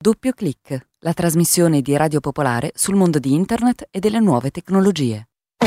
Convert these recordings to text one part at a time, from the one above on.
Doppio Clic, la trasmissione di Radio Popolare sul mondo di Internet e delle nuove tecnologie.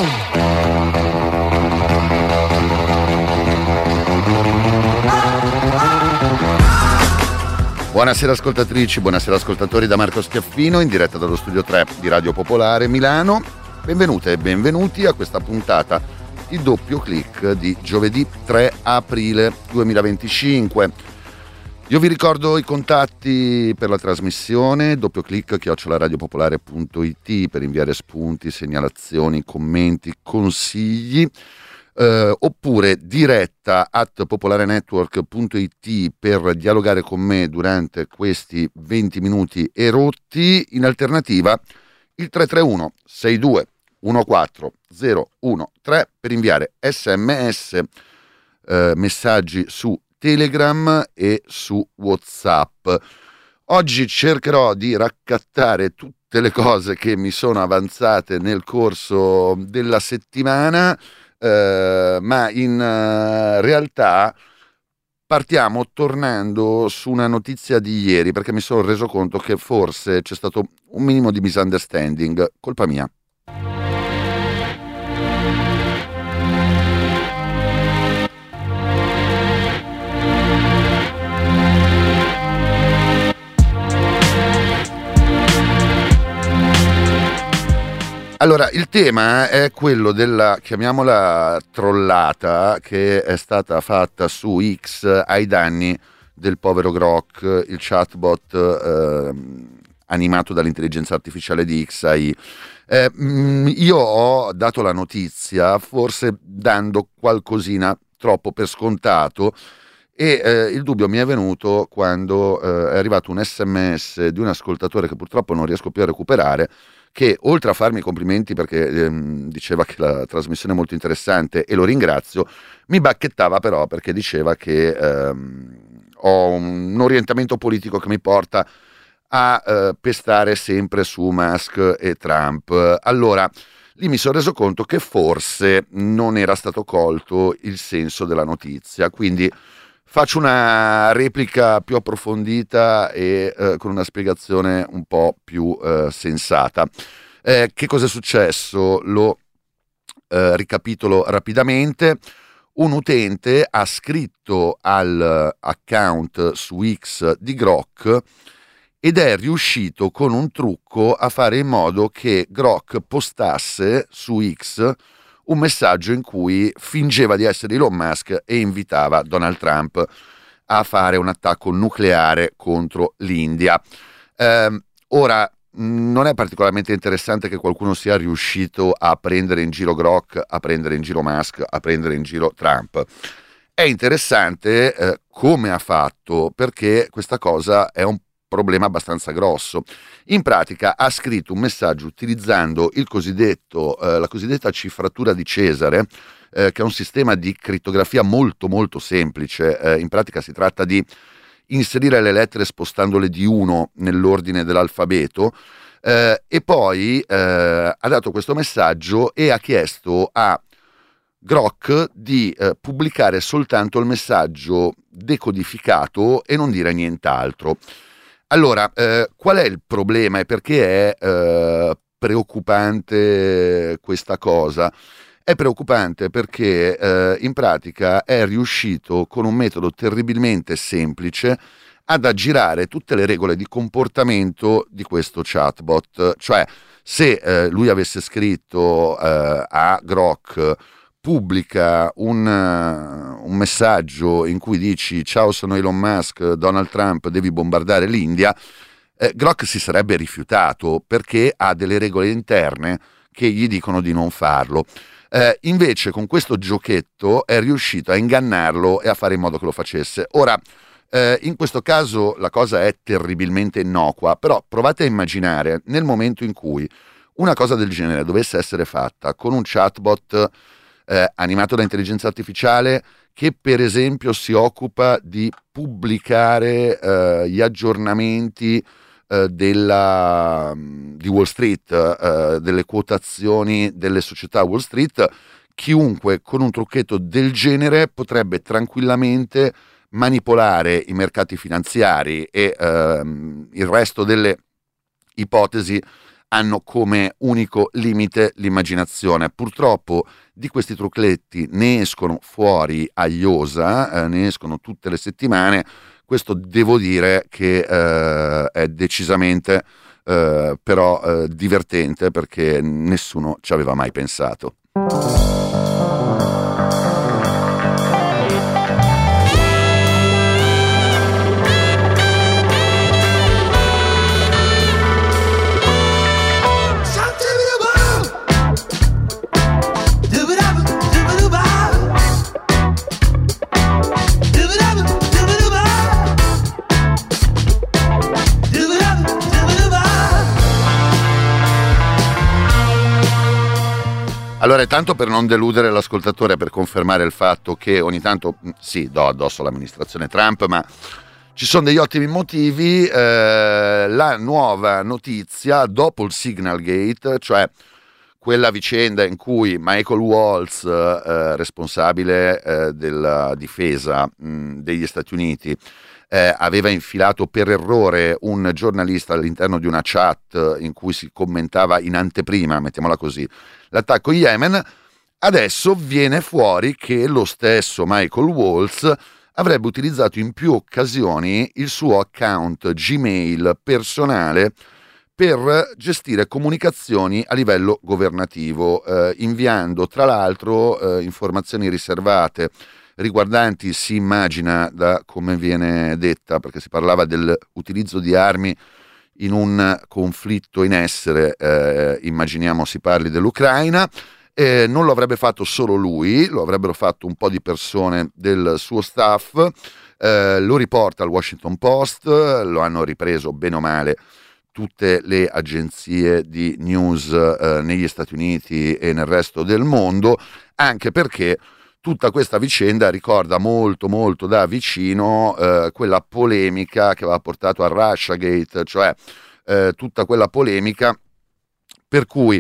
Buonasera ascoltatrici, buonasera ascoltatori da Marco Schiaffino in diretta dallo studio 3 di Radio Popolare Milano. Benvenute e benvenuti a questa puntata di Doppio Clic di giovedì 3 aprile 2025. Io vi ricordo i contatti per la trasmissione: doppioclic@radiopopolare.it per inviare spunti, segnalazioni, commenti, consigli, oppure diretta @popolarenetwork.it per dialogare con me durante questi 20 minuti erotti. In alternativa il 331 62 14 013 per inviare SMS, messaggi su Telegram e su WhatsApp. Oggi cercherò di raccattare tutte le cose che mi sono avanzate nel corso della settimana, ma in realtà partiamo tornando su una notizia di ieri, perché mi sono reso conto che forse c'è stato un minimo di misunderstanding, colpa mia. Allora, il tema è quello della, chiamiamola, trollata che è stata fatta su X ai danni del povero Grok, il chatbot animato dall'intelligenza artificiale di XAI. Io ho dato la notizia forse dando qualcosina troppo per scontato, e il dubbio mi è venuto quando è arrivato un SMS di un ascoltatore che purtroppo non riesco più a recuperare, che oltre a farmi i complimenti perché diceva che la trasmissione è molto interessante, e lo ringrazio, mi bacchettava però perché diceva che ho un orientamento politico che mi porta a pestare sempre su Musk e Trump. Allora, lì mi sono reso conto che forse non era stato colto il senso della notizia, quindi faccio una replica più approfondita e con una spiegazione un po' più sensata. Che cosa è successo? Lo ricapitolo rapidamente. Un utente ha scritto all'account su X di Grok ed è riuscito con un trucco a fare in modo che Grok postasse su X un messaggio in cui fingeva di essere Elon Musk e invitava Donald Trump a fare un attacco nucleare contro l'India. Ora, non è particolarmente interessante che qualcuno sia riuscito a prendere in giro Grok, a prendere in giro Musk, a prendere in giro Trump. È interessante come ha fatto, perché questa cosa è un problema abbastanza grosso. In pratica ha scritto un messaggio utilizzando la cosiddetta cifratura di Cesare, che è un sistema di crittografia molto molto semplice. In pratica si tratta di inserire le lettere spostandole di 1 nell'ordine dell'alfabeto, e poi ha dato questo messaggio e ha chiesto a Grok di pubblicare soltanto il messaggio decodificato e non dire nient'altro. Allora, qual è il problema e perché è preoccupante questa cosa? È preoccupante perché in pratica è riuscito con un metodo terribilmente semplice ad aggirare tutte le regole di comportamento di questo chatbot. Cioè, se lui avesse scritto a Grok: pubblica un messaggio in cui dici ciao, sono Elon Musk, Donald Trump, devi bombardare l'India, Grok si sarebbe rifiutato perché ha delle regole interne che gli dicono di non farlo. Invece con questo giochetto è riuscito a ingannarlo e a fare in modo che lo facesse. Ora, in questo caso la cosa è terribilmente innocua, però provate a immaginare nel momento in cui una cosa del genere dovesse essere fatta con un chatbot animato da intelligenza artificiale, che per esempio si occupa di pubblicare gli aggiornamenti di Wall Street, delle quotazioni delle società Wall Street. Chiunque con un trucchetto del genere potrebbe tranquillamente manipolare i mercati finanziari e il resto delle ipotesi hanno come unico limite l'immaginazione. Purtroppo di questi trucchetti ne escono fuori a iosa, ne escono tutte le settimane. Questo devo dire che è decisamente però divertente, perché nessuno ci aveva mai pensato. Allora, tanto per non deludere l'ascoltatore, per confermare il fatto che ogni tanto sì, do addosso all'amministrazione Trump, ma ci sono degli ottimi motivi. La nuova notizia dopo il Signalgate, cioè quella vicenda in cui Michael Waltz, responsabile della difesa degli Stati Uniti, aveva infilato per errore un giornalista all'interno di una chat in cui si commentava in anteprima, mettiamola così, l'attacco in Yemen. Adesso viene fuori che lo stesso Michael Waltz avrebbe utilizzato in più occasioni il suo account Gmail personale per gestire comunicazioni a livello governativo, inviando tra l'altro informazioni riservate riguardanti, si immagina, da come viene detta, perché si parlava dell'utilizzo di armi in un conflitto in essere, immaginiamo si parli dell'Ucraina. Non lo avrebbe fatto solo lui, lo avrebbero fatto un po' di persone del suo staff. Lo riporta il Washington Post, lo hanno ripreso bene o male tutte le agenzie di news negli Stati Uniti e nel resto del mondo, anche perché tutta questa vicenda ricorda molto molto da vicino quella polemica che aveva portato a Russiagate, cioè tutta quella polemica per cui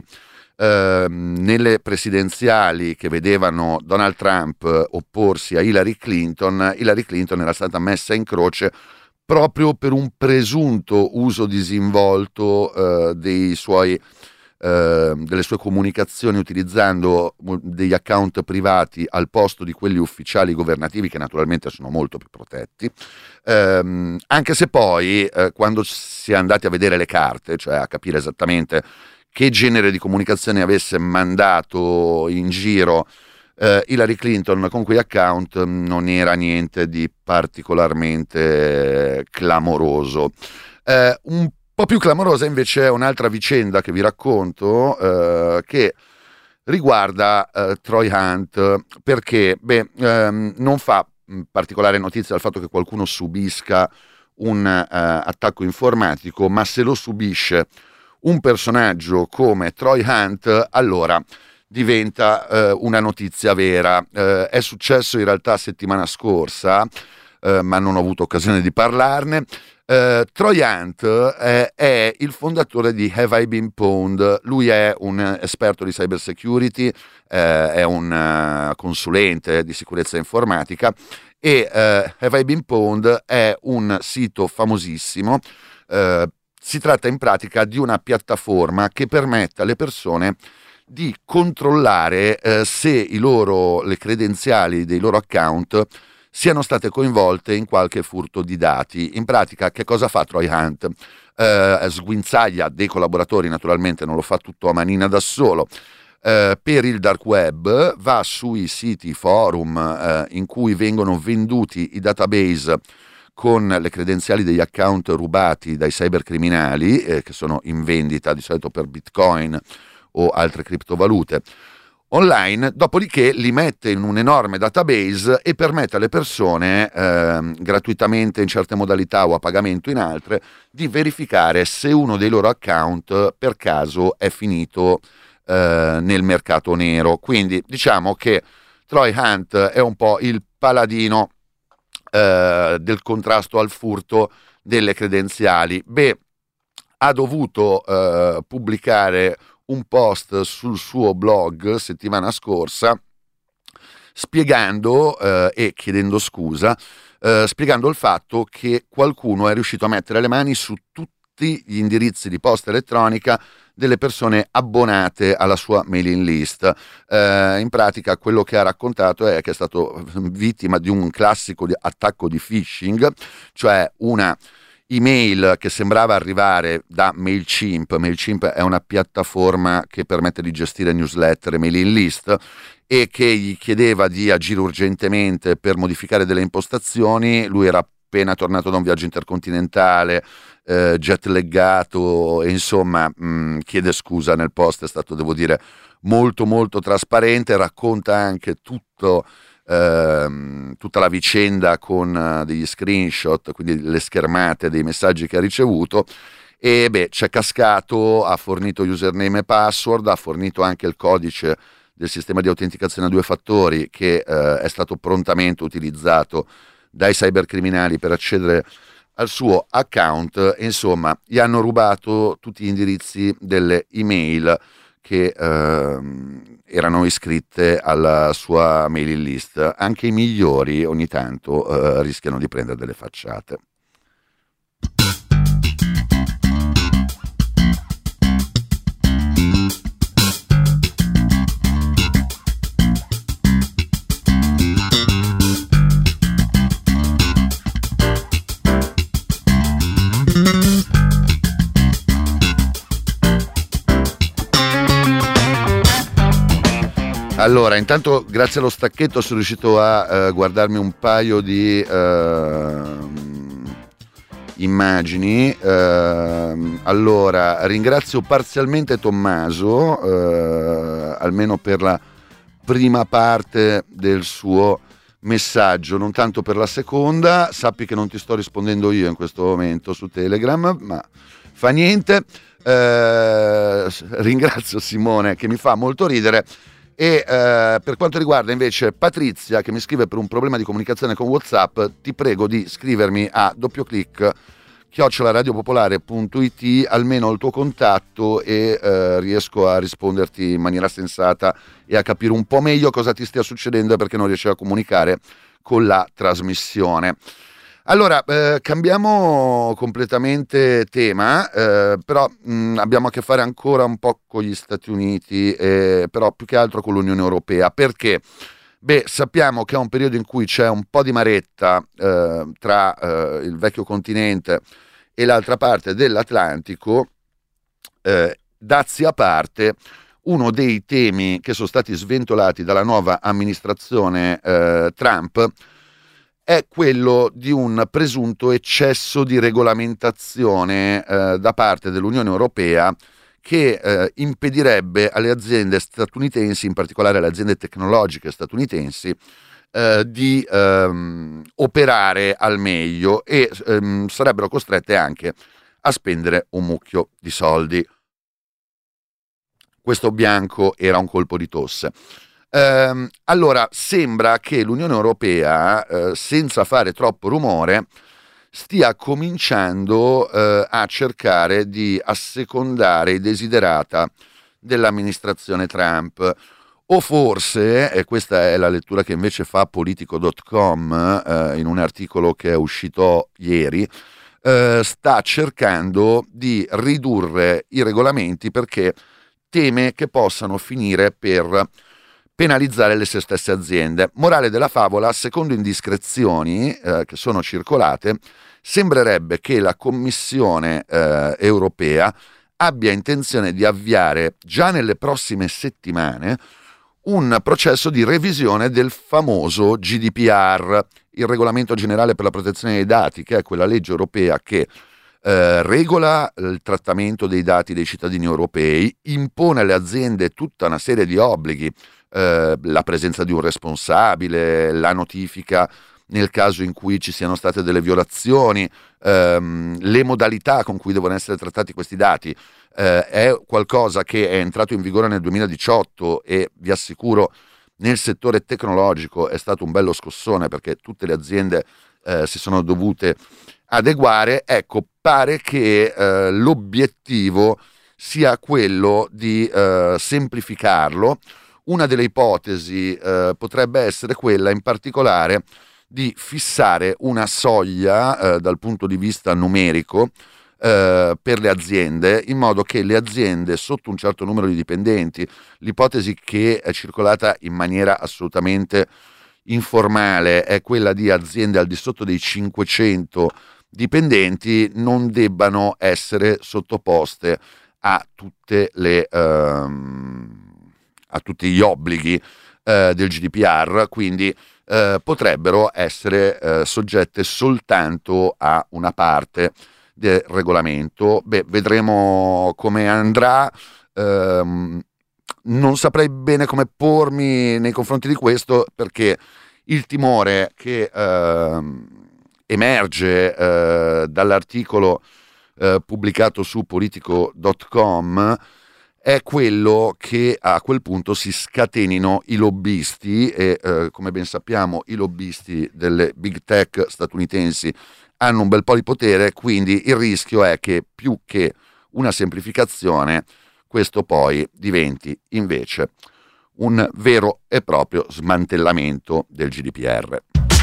nelle presidenziali che vedevano Donald Trump opporsi a Hillary Clinton era stata messa in croce proprio per un presunto uso disinvolto delle sue comunicazioni, utilizzando degli account privati al posto di quelli ufficiali governativi, che naturalmente sono molto più protetti, anche se poi quando si è andati a vedere le carte, cioè a capire esattamente che genere di comunicazione avesse mandato in giro Hillary Clinton con quei account, non era niente di particolarmente clamoroso. Un po' più clamorosa invece è un'altra vicenda che vi racconto, che riguarda Troy Hunt, perché non fa particolare notizia il fatto che qualcuno subisca un attacco informatico, ma se lo subisce un personaggio come Troy Hunt, allora diventa una notizia vera. È successo in realtà settimana scorsa, ma non ho avuto occasione di parlarne. Troy Hunt è il fondatore di Have I Been Pwned. Lui è un esperto di cyber security, è un consulente di sicurezza informatica, e Have I Been Pwned è un sito famosissimo. Si tratta in pratica di una piattaforma che permette alle persone di controllare se le credenziali dei loro account siano state coinvolte in qualche furto di dati. In pratica, che cosa fa Troy Hunt? Sguinzaglia dei collaboratori, naturalmente non lo fa tutto a manina da solo, per il dark web, va sui siti forum in cui vengono venduti i database con le credenziali degli account rubati dai cybercriminali, che sono in vendita di solito per Bitcoin o altre criptovalute online, dopodiché li mette in un enorme database e permette alle persone, gratuitamente in certe modalità o a pagamento in altre, di verificare se uno dei loro account per caso è finito nel mercato nero. Quindi diciamo che Troy Hunt è un po' il paladino del contrasto al furto delle credenziali. Ha dovuto pubblicare un post sul suo blog settimana scorsa spiegando e chiedendo scusa spiegando il fatto che qualcuno è riuscito a mettere le mani su tutti gli indirizzi di posta elettronica delle persone abbonate alla sua mailing list. In pratica quello che ha raccontato è che è stato vittima di un classico attacco di phishing, cioè una email che sembrava arrivare da MailChimp. MailChimp è una piattaforma che permette di gestire newsletter e mailing list e che gli chiedeva di agire urgentemente per modificare delle impostazioni. Lui era appena tornato da un viaggio intercontinentale, jet laggato, e insomma chiede scusa nel post. È stato, devo dire, molto molto trasparente, racconta anche tutta la vicenda con degli screenshot, quindi le schermate dei messaggi che ha ricevuto, e c'è cascato, ha fornito username e password, ha fornito anche il codice del sistema di autenticazione a 2 fattori che è stato prontamente utilizzato dai cybercriminali per accedere al suo account. Insomma, gli hanno rubato tutti gli indirizzi delle email che erano iscritte alla sua mailing list. Anche i migliori ogni tanto rischiano di prendere delle facciate. Allora, intanto grazie allo stacchetto sono riuscito a guardarmi un paio di immagini. Allora, ringrazio parzialmente Tommaso, almeno per la prima parte del suo messaggio, non tanto per la seconda. Sappi che non ti sto rispondendo io in questo momento su Telegram, ma fa niente. Ringrazio Simone, che mi fa molto ridere. E per quanto riguarda invece Patrizia, che mi scrive per un problema di comunicazione con WhatsApp, ti prego di scrivermi a @radiopopolare.it, almeno il tuo contatto, e riesco a risponderti in maniera sensata e a capire un po' meglio cosa ti stia succedendo e perché non riesci a comunicare con la trasmissione. Allora, cambiamo completamente tema, però abbiamo a che fare ancora un po' con gli Stati Uniti, però più che altro con l'Unione Europea, perché sappiamo che è un periodo in cui c'è un po' di maretta tra il vecchio continente e l'altra parte dell'Atlantico. Dazi a parte, uno dei temi che sono stati sventolati dalla nuova amministrazione Trump è quello di un presunto eccesso di regolamentazione da parte dell'Unione Europea, che impedirebbe alle aziende statunitensi, in particolare alle aziende tecnologiche statunitensi, di operare al meglio, e sarebbero costrette anche a spendere un mucchio di soldi. Questo bianco era un colpo di tosse. Allora, sembra che l'Unione Europea, senza fare troppo rumore, stia cominciando a cercare di assecondare i desiderata dell'amministrazione Trump. O forse, e questa è la lettura che invece fa Politico.com in un articolo che è uscito ieri, sta cercando di ridurre i regolamenti perché teme che possano finire per penalizzare le stesse aziende. Morale della favola: secondo indiscrezioni che sono circolate, sembrerebbe che la Commissione europea abbia intenzione di avviare già nelle prossime settimane un processo di revisione del famoso GDPR, il Regolamento Generale per la Protezione dei Dati, che è quella legge europea che regola il trattamento dei dati dei cittadini europei, impone alle aziende tutta una serie di obblighi, la presenza di un responsabile, la notifica nel caso in cui ci siano state delle violazioni, le modalità con cui devono essere trattati questi dati. È qualcosa che è entrato in vigore nel 2018 e vi assicuro nel settore tecnologico è stato un bello scossone, perché tutte le aziende si sono dovute adeguare. Ecco, pare che l'obiettivo sia quello di semplificarlo. Una delle ipotesi potrebbe essere quella in particolare di fissare una soglia dal punto di vista numerico per le aziende, in modo che le aziende sotto un certo numero di dipendenti, l'ipotesi che è circolata in maniera assolutamente informale è quella di aziende al di sotto dei 500 dipendenti, non debbano essere sottoposte a tutte le a tutti gli obblighi del GDPR, quindi potrebbero essere soggette soltanto a una parte del regolamento. Vedremo come andrà. Non saprei bene come pormi nei confronti di questo, perché il timore che emerge dall'articolo pubblicato su politico.com è quello che a quel punto si scatenino i lobbisti e come ben sappiamo i lobbisti delle big tech statunitensi hanno un bel po' di potere, quindi il rischio è che più che una semplificazione questo poi diventi invece un vero e proprio smantellamento del GDPR.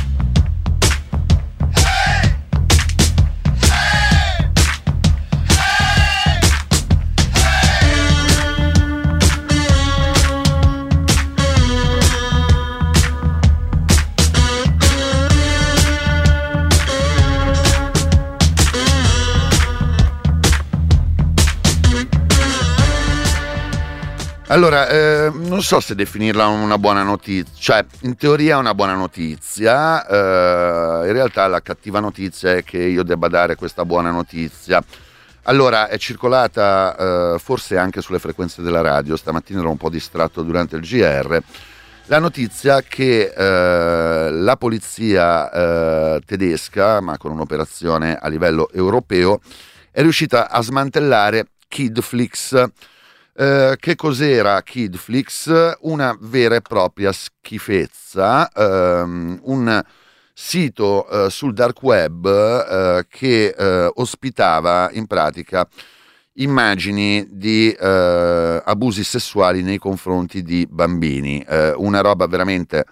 Allora, non so se definirla una buona notizia, cioè in teoria è una buona notizia, in realtà la cattiva notizia è che io debba dare questa buona notizia. Allora, è circolata forse anche sulle frequenze della radio, stamattina ero un po' distratto durante il GR, la notizia che la polizia tedesca, ma con un'operazione a livello europeo, è riuscita a smantellare Kidflix. Che cos'era Kidflix? Una vera e propria schifezza, un sito sul dark web che ospitava in pratica immagini di abusi sessuali nei confronti di bambini, una roba veramente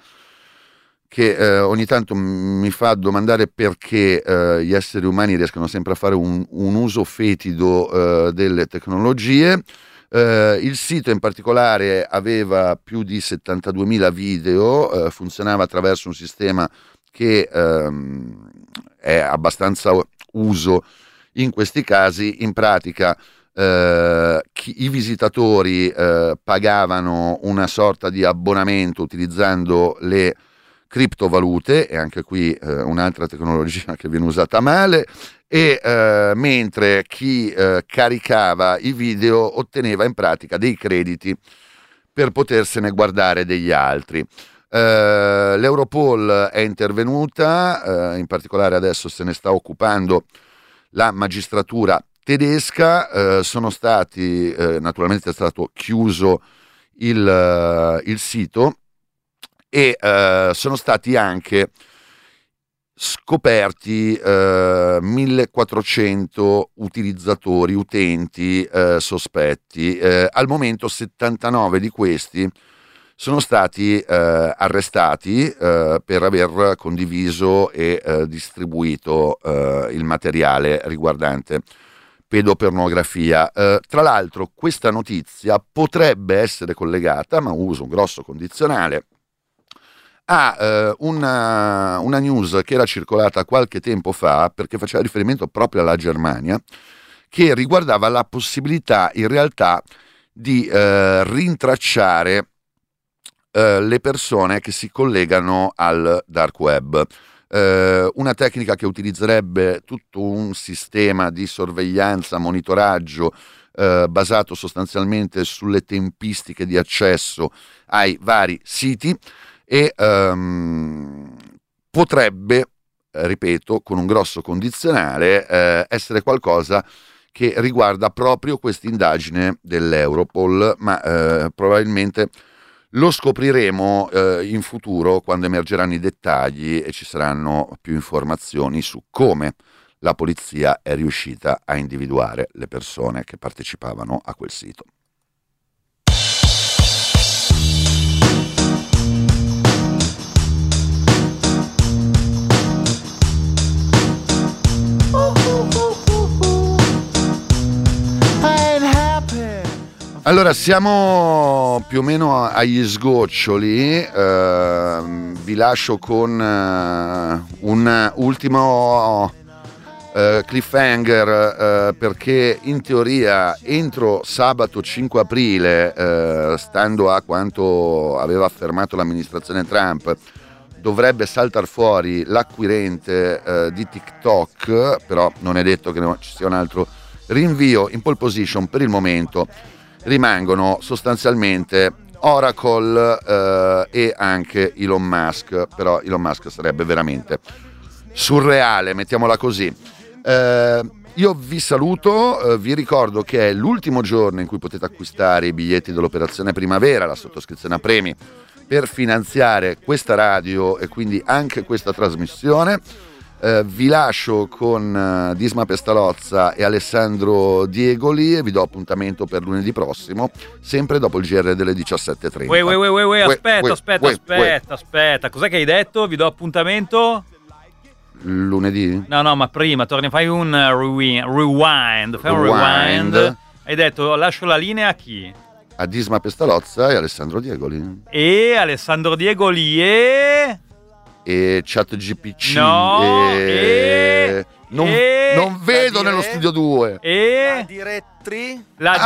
che ogni tanto mi fa domandare perché gli esseri umani riescono sempre a fare un uso fetido delle tecnologie. Il sito in particolare aveva più di 72.000 video, funzionava attraverso un sistema che è abbastanza uso in questi casi. In pratica i visitatori pagavano una sorta di abbonamento utilizzando le criptovalute, e anche qui un'altra tecnologia che viene usata male, e mentre chi caricava i video otteneva in pratica dei crediti per potersene guardare degli altri. L'Europol è intervenuta, in particolare adesso se ne sta occupando la magistratura tedesca, sono stati, naturalmente è stato chiuso il sito, e sono stati anche scoperti 1400 utilizzatori, utenti sospetti. Al momento 79 di questi sono stati arrestati per aver condiviso e distribuito il materiale riguardante pedopornografia. Tra l'altro questa notizia potrebbe essere collegata, ma uso un grosso condizionale, a una news che era circolata qualche tempo fa, perché faceva riferimento proprio alla Germania, che riguardava la possibilità in realtà di rintracciare le persone che si collegano al dark web. Una tecnica che utilizzerebbe tutto un sistema di sorveglianza, monitoraggio basato sostanzialmente sulle tempistiche di accesso ai vari siti, e potrebbe, ripeto, con un grosso condizionale, essere qualcosa che riguarda proprio questa indagine dell'Europol, ma probabilmente lo scopriremo in futuro, quando emergeranno i dettagli e ci saranno più informazioni su come la polizia è riuscita a individuare le persone che partecipavano a quel sito. Allora, siamo più o meno agli sgoccioli, vi lascio con un ultimo cliffhanger, perché in teoria entro sabato 5 aprile, stando a quanto aveva affermato l'amministrazione Trump, dovrebbe saltar fuori l'acquirente di TikTok, però non è detto che ci sia un altro rinvio. In pole position per il momento rimangono sostanzialmente Oracle e anche Elon Musk, però Elon Musk sarebbe veramente surreale, mettiamola così. Io vi saluto, vi ricordo che è l'ultimo giorno in cui potete acquistare i biglietti dell'operazione Primavera, la sottoscrizione a premi, per finanziare questa radio e quindi anche questa trasmissione. Vi lascio con Disma Pestalozza e Alessandro Diegoli e vi do appuntamento per lunedì prossimo, sempre dopo il GR delle 17:30. Aspetta, cos'è che hai detto? Vi do appuntamento? Lunedì? No, ma prima fai un rewind. Fai un rewind. Hai detto lascio la linea a chi? A Disma Pestalozza e Alessandro Diegoli. E Alessandro Diegoli e ChatGPT. No, non vedo nello studio 2. La direttrice.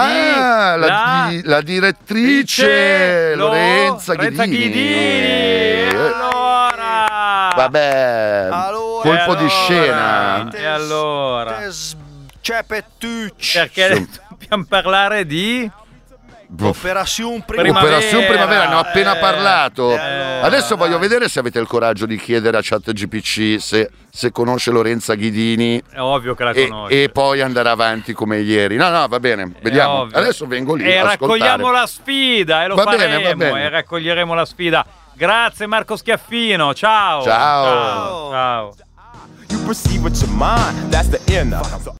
La direttrice Lorenza Ghidini. Allora. Vabbè. Colpo di scena. E allora. Perché dobbiamo parlare di Operazione Primavera. Operazione Primavera, ne ho appena parlato. Adesso voglio vedere se avete il coraggio di chiedere a ChatGPT se conosce Lorenza Ghidini. È ovvio che la conosce. E poi andare avanti come ieri. No, va bene, vediamo. Adesso vengo lì e a raccogliamo la sfida e lo faremo. Va bene. E raccoglieremo la sfida. Grazie Marco Schiaffino. Ciao. Ciao. Ciao. You perceive with your mind, that's the inner.